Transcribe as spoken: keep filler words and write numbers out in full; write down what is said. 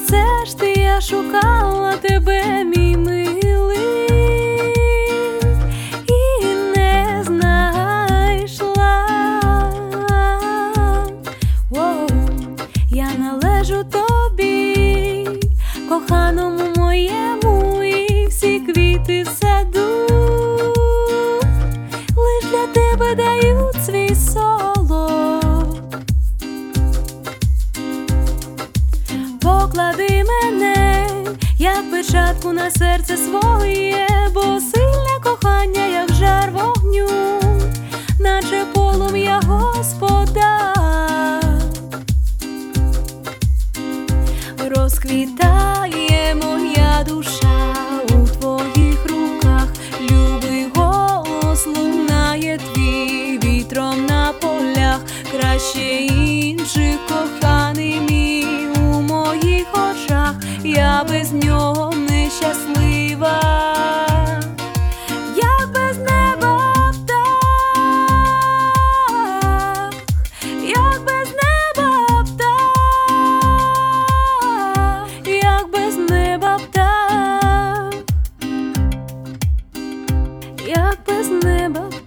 все ж ти, я шукала тебе, мій милий, і не знайшла. Воу, я належу тобі, коханому моєму, і всі квіти в саду лиш для тебе дають свій солод. Поклади мене, як печатку на серце своє, бо сильне кохання, як жар вогню, наче полум'я Господа. Розквітає моя душа у твоїх руках, любий голос лунає твій вітром на полях, краще інших коханий мій у моїх очах, я без нього нещаслива, як без неба птах, як без неба птах, як без неба птах, як без неба птах.